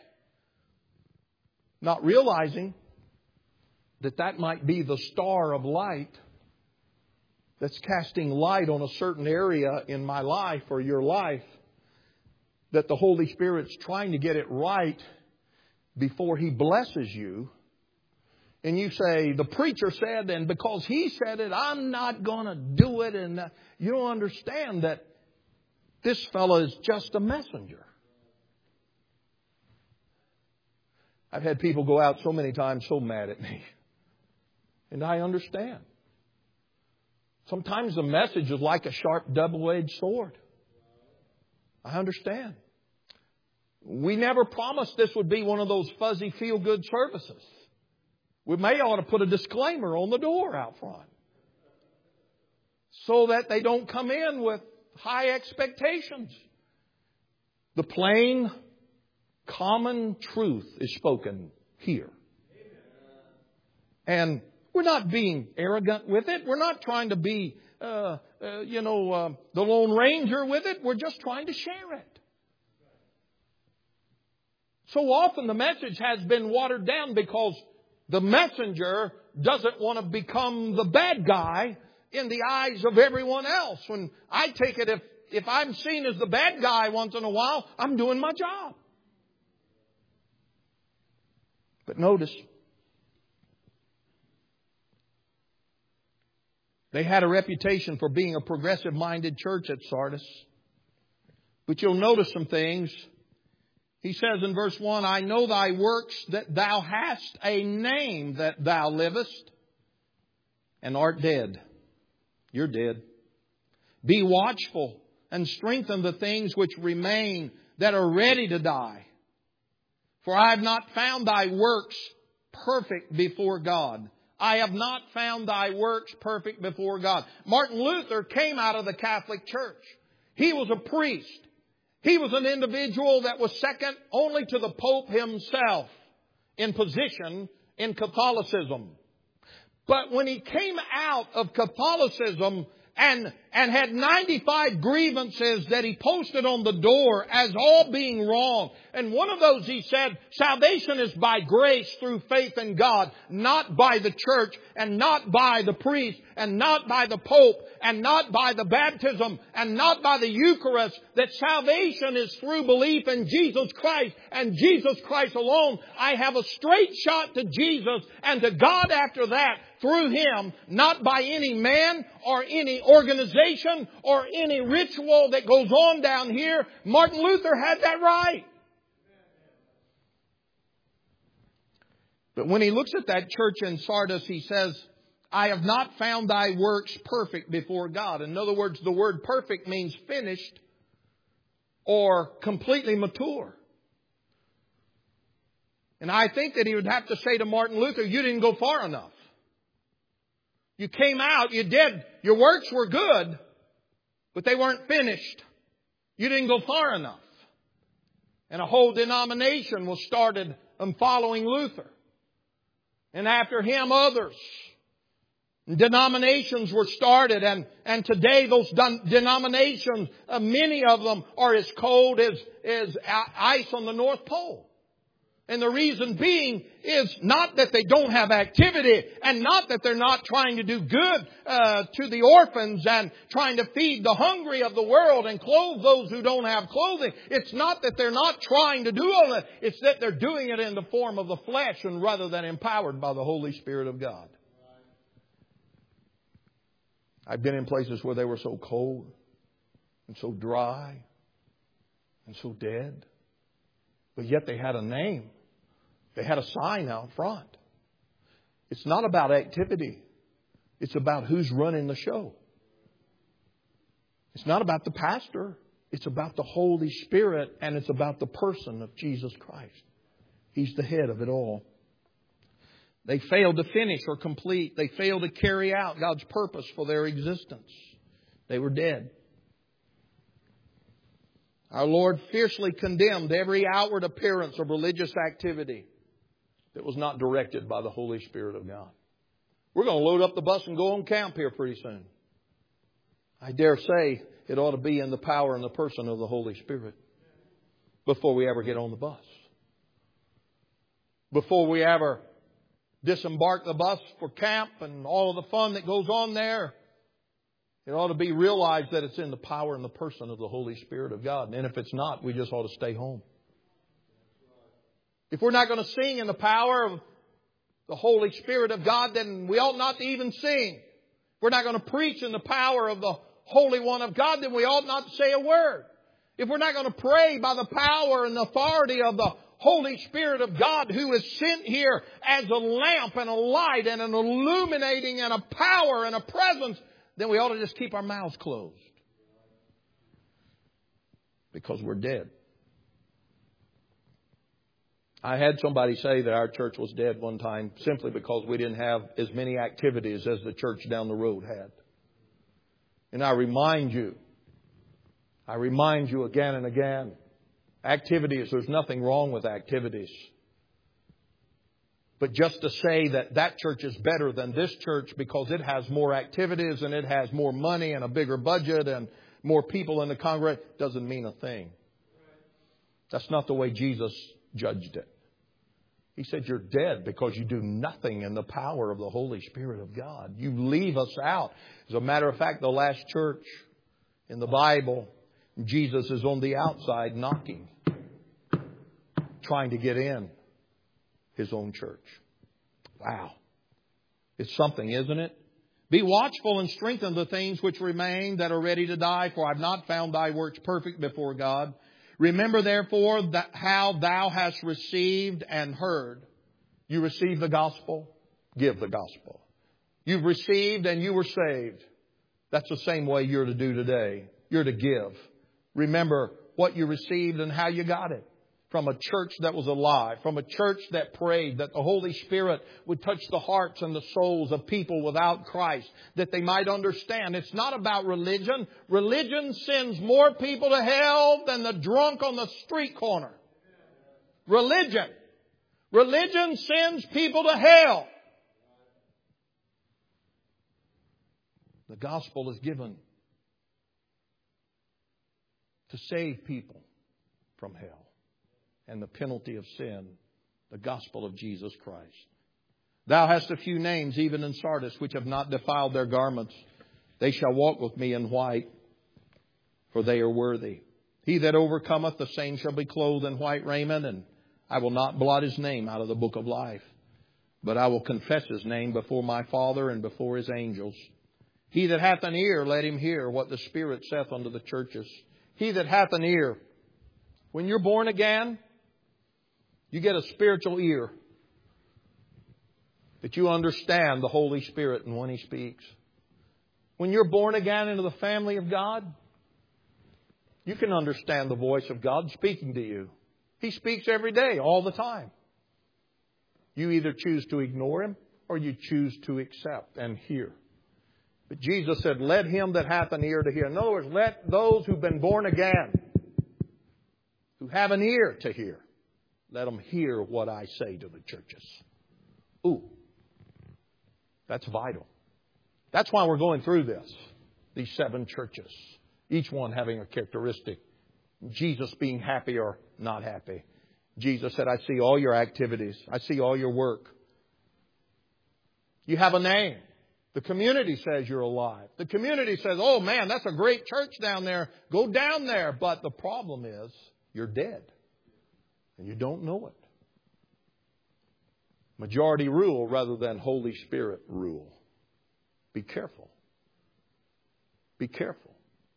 Not realizing that might be the star of light that's casting light on a certain area in my life or your life, that the Holy Spirit's trying to get it right before He blesses you. And you say, the preacher said, and because he said it, I'm not going to do it. And you don't understand that this fellow is just a messenger. I've had people go out so many times so mad at me. And I understand. Sometimes the message is like a sharp double-edged sword. I understand. We never promised this would be one of those fuzzy feel-good services. We may ought to put a disclaimer on the door out front so that they don't come in with high expectations. The plain, common truth is spoken here. And we're not being arrogant with it. We're not trying to be, the Lone Ranger with it. We're just trying to share it. So often the message has been watered down because the messenger doesn't want to become the bad guy in the eyes of everyone else. When I take it, if I'm seen as the bad guy once in a while, I'm doing my job. But notice, they had a reputation for being a progressive-minded church at Sardis. But you'll notice some things. He says in verse 1, I know thy works, that thou hast a name, that thou livest, and art dead. You're dead. Be watchful and strengthen the things which remain that are ready to die. For I have not found thy works perfect before God. I have not found thy works perfect before God. Martin Luther came out of the Catholic Church. He was a priest. He was an individual that was second only to the Pope himself in position in Catholicism. But when he came out of Catholicism and had 95 grievances that he posted on the door as all being wrong. And one of those he said, salvation is by grace through faith in God, not by the church and not by the priest and not by the Pope and not by the baptism and not by the Eucharist. That salvation is through belief in Jesus Christ and Jesus Christ alone. I have a straight shot to Jesus and to God after that through Him, not by any man or any organization or any ritual that goes on down here. Martin Luther had that right. But when he looks at that church in Sardis, he says, I have not found thy works perfect before God. In other words, the word perfect means finished or completely mature. And I think that he would have to say to Martin Luther, you didn't go far enough. You came out, you did, your works were good, but they weren't finished. You didn't go far enough. And a whole denomination was started following Luther. And after him, others. Denominations were started, and today those denominations, many of them are as cold as ice on the North Pole. And the reason being is not that they don't have activity and not that they're not trying to do good to the orphans and trying to feed the hungry of the world and clothe those who don't have clothing. It's not that they're not trying to do all that. It's that they're doing it in the form of the flesh and rather than empowered by the Holy Spirit of God. I've been in places where they were so cold and so dry and so dead. But yet they had a name. They had a sign out front. It's not about activity. It's about who's running the show. It's not about the pastor. It's about the Holy Spirit, and it's about the person of Jesus Christ. He's the head of it all. They failed to finish or complete. They failed to carry out God's purpose for their existence. They were dead. Our Lord fiercely condemned every outward appearance of religious activity that was not directed by the Holy Spirit of God. We're going to load up the bus and go on camp here pretty soon. I dare say it ought to be in the power and the person of the Holy Spirit before we ever get on the bus. Before we ever disembark the bus for camp and all of the fun that goes on there, it ought to be realized that it's in the power and the person of the Holy Spirit of God. And if it's not, we just ought to stay home. If we're not going to sing in the power of the Holy Spirit of God, then we ought not to even sing. If we're not going to preach in the power of the Holy One of God, then we ought not to say a word. If we're not going to pray by the power and the authority of the Holy Spirit of God, who is sent here as a lamp and a light and an illuminating and a power and a presence, then we ought to just keep our mouths closed. Because we're dead. I had somebody say that our church was dead one time simply because we didn't have as many activities as the church down the road had. And I remind you again and again, activities, there's nothing wrong with activities. But just to say that that church is better than this church because it has more activities and it has more money and a bigger budget and more people in the congregation doesn't mean a thing. That's not the way Jesus judged it. He said you're dead because you do nothing in the power of the Holy Spirit of God. You leave us out. As a matter of fact, the last church in the Bible, Jesus is on the outside knocking, trying to get in His own church. Wow. It's something, isn't it? Be watchful and strengthen the things which remain that are ready to die, for I have not found thy works perfect before God. Remember therefore that how thou hast received and heard. You received the gospel, give the gospel. You've received and you were saved. That's the same way you're to do today. You're to give. Remember what you received and how you got it. From a church that was alive, from a church that prayed that the Holy Spirit would touch the hearts and the souls of people without Christ, that they might understand it's not about religion. Religion sends more people to hell than the drunk on the street corner. Religion sends people to hell. The gospel is given to save people from hell and the penalty of sin, the gospel of Jesus Christ. Thou hast a few names, even in Sardis, which have not defiled their garments. They shall walk with me in white, for they are worthy. He that overcometh, the same shall be clothed in white raiment, and I will not blot his name out of the book of life, but I will confess his name before my Father and before his angels. He that hath an ear, let him hear what the Spirit saith unto the churches. He that hath an ear. When you're born again, you get a spiritual ear that you understand the Holy Spirit and when He speaks. When you're born again into the family of God, you can understand the voice of God speaking to you. He speaks every day, all the time. You either choose to ignore Him or you choose to accept and hear. But Jesus said, let him that hath an ear to hear. In other words, let those who've been born again, who have an ear to hear, let them hear what I say to the churches. Ooh, that's vital. That's why we're going through this. These 7 churches, each one having a characteristic. Jesus being happy or not happy. Jesus said, I see all your activities. I see all your work. You have a name. The community says you're alive. The community says, oh man, that's a great church down there. Go down there. But the problem is, you're dead. And you don't know it. Majority rule rather than Holy Spirit rule. Be careful. Be careful.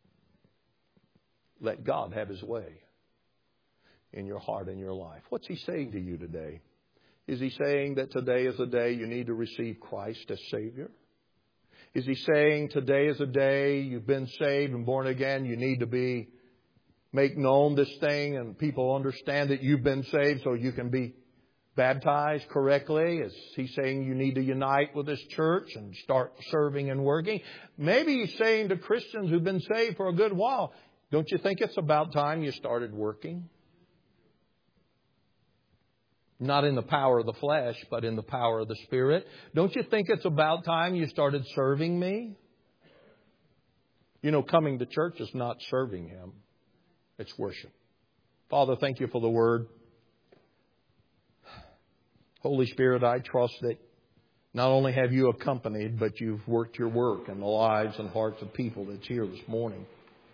Let God have His way in your heart and your life. What's He saying to you today? Is He saying that today is a day you need to receive Christ as Savior? Is He saying today is a day you've been saved and born again, you need to make known this thing and people understand that you've been saved so you can be baptized correctly? Is He saying you need to unite with this church and start serving and working? Maybe He's saying to Christians who've been saved for a good while, don't you think it's about time you started working? Not in the power of the flesh, but in the power of the Spirit. Don't you think it's about time you started serving me? You know, coming to church is not serving Him. It's worship. Father, thank You for the Word. Holy Spirit, I trust that not only have You accompanied, but You've worked Your work in the lives and hearts of people that's here this morning.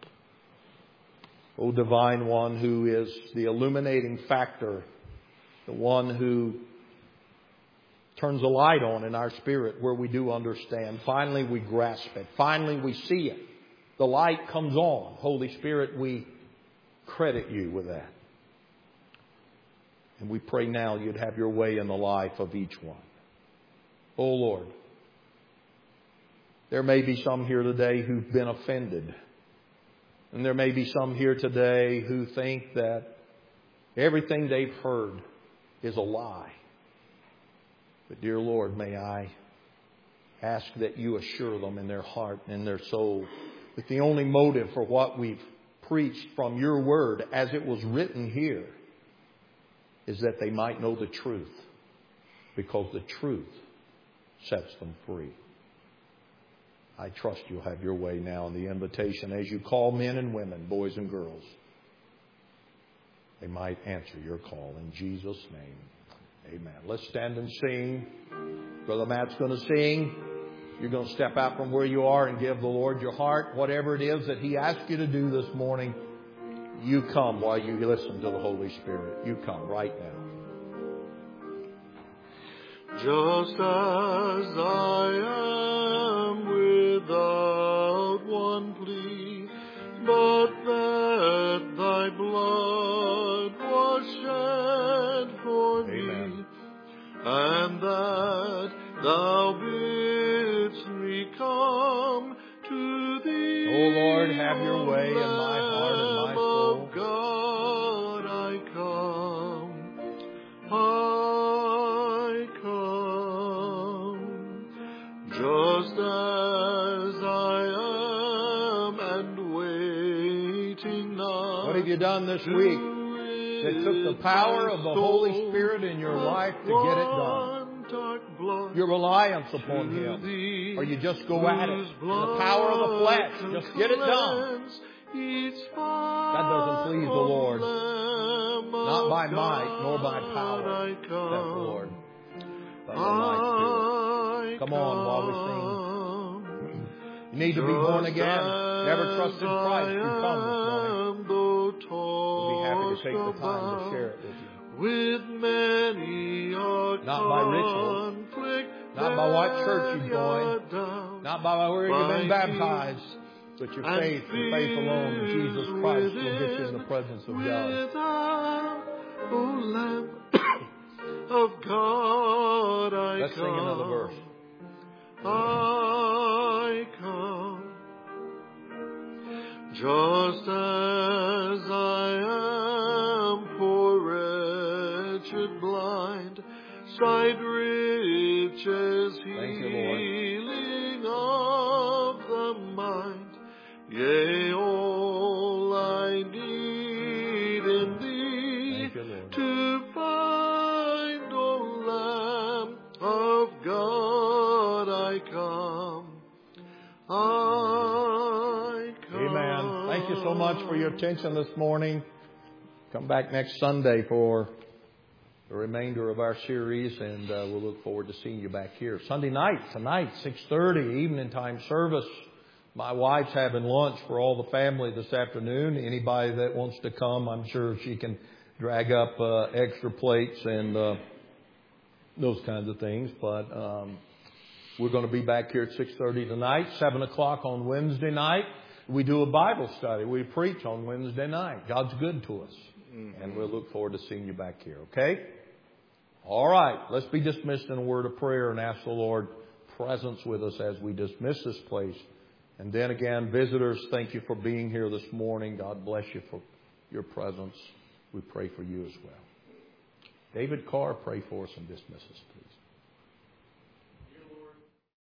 O Divine One, who is the illuminating factor, the one who turns a light on in our spirit where we do understand. Finally, we grasp it. Finally, we see it. The light comes on. Holy Spirit, we credit You with that. And we pray now You'd have Your way in the life of each one. Oh Lord, there may be some here today who've been offended. And there may be some here today who think that everything they've heard is a lie. But dear Lord, may I ask that you assure them in their heart and in their soul that the only motive for what we've preached from your word as it was written here is that they might know the truth, because the truth sets them free. I trust you'll have your way now in the invitation as you call men and women, boys and girls. They might answer your call in Jesus' name. Amen. Let's stand and sing. Brother Matt's going to sing. You're going to step out from where you are and give the Lord your heart. Whatever it is that He asked you to do this morning, you come while you listen to the Holy Spirit. You come right now. Just as I am without one plea, but that thy blood was shed for me, and that thou bidst me come to thee. Oh Lord, have your way in my heart and my soul. God, I come. Just as I am and waiting now. What have you done this week that took the power of the Holy Spirit in your life to get it done? Your reliance upon Him. Or you just go at it in the power of the flesh. Just get it done. That doesn't please the Lord. Not by might nor by power, saith the Lord. But the light spirit. Come on while we sing. You need to be born again. Never trusted Christ. You come this morning. We'll be happy to take the time to share it with you. Not by ritual. Not by what church you've joined. Not by where you've been baptized. But your faith and faith alone in Jesus Christ will get you in the presence of God. O Lamb of God, I Let's come. sing another verse. I come. Just as I am, poor, wretched, blind, sight riches, healing of the mind. Yea, all I need in thee to find, O Lamb of God, I come. I come. Amen. Thank you so much for your attention this morning. Come back next Sunday for the remainder of our series, and we'll look forward to seeing you back here. Sunday night, tonight, 6:30, evening time service. My wife's having lunch for all the family this afternoon. Anybody that wants to come, I'm sure she can drag up extra plates and those kinds of things. But we're going to be back here at 6:30 tonight, 7 o'clock on Wednesday night. We do a Bible study. We preach on Wednesday night. God's good to us. And we'll look forward to seeing you back here, okay? All right, let's be dismissed in a word of prayer and ask the Lord's presence with us as we dismiss this place. And then again, visitors, thank you for being here this morning. God bless you for your presence. We pray for you as well. David Carr, pray for us and dismiss us, please.